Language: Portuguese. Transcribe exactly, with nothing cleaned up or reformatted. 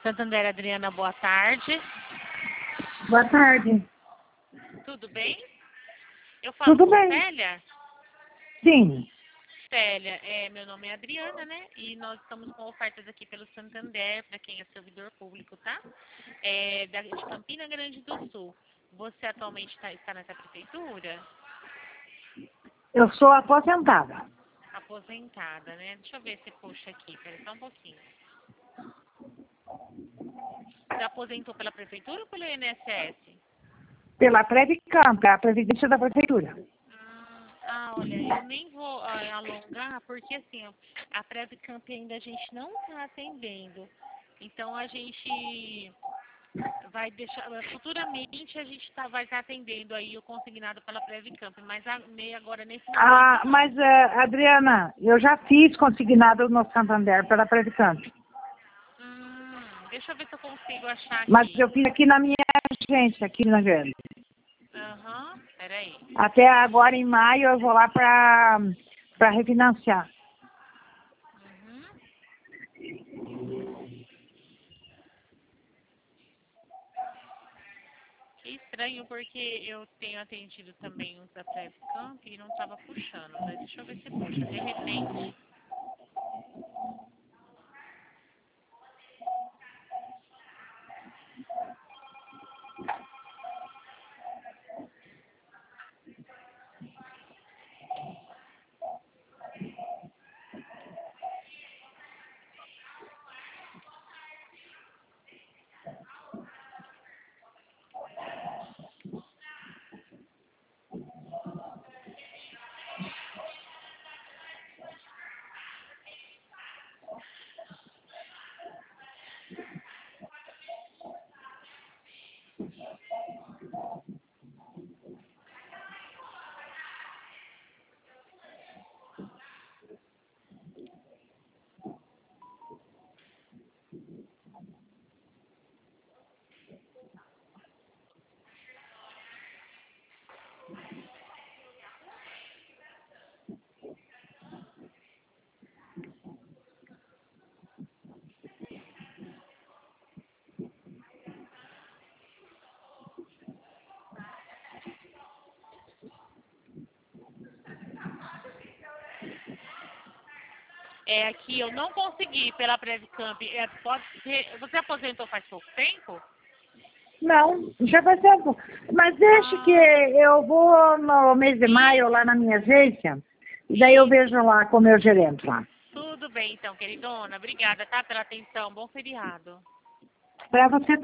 Santander, Adriana, boa tarde. Boa tarde. Tudo bem? Eu falo Tudo com bem. Célia. Sim. Célia, é, meu nome é Adriana, né? E nós estamos com ofertas aqui pelo Santander, para quem é servidor público, tá? É, da, de Campina Grande do Sul. Você atualmente tá, está nessa prefeitura? Eu sou aposentada. Aposentada, né? Deixa eu ver se puxa aqui, peraí só um pouquinho. Você aposentou pela prefeitura ou pelo I N S S? Pela Previcamp, a presidência da prefeitura. Ah, ah, olha, eu nem vou ah, alongar, porque assim, ó, a Previcamp ainda a gente não está atendendo. Então a gente vai deixar, futuramente a gente tá, vai estar atendendo aí o consignado pela Previcamp, mas a, me- agora nesse momento Ah, não. mas, eh, Adriana, eu já fiz consignado no Santander pela Previcamp. Hum, deixa eu ver se eu consigo achar Mas aqui. eu fiz aqui na minha agência, aqui na Grande. Aham, peraí. Até agora, em maio, eu vou lá para para refinanciar. Uhum. Que estranho, porque eu tenho atendido também os da Previcamp e não estava puxando, mas deixa eu ver se puxa. De repente. É que eu não consegui pela Previcamp. É, pode ser. Você aposentou faz pouco tempo? Não, já faz tempo. Mas deixa que Ah, eu vou no mês de maio lá na minha agência, e daí eu vejo lá com o meu gerente lá. tudo bem então, queridona. Obrigada, tá, pela atenção. Bom feriado. Para você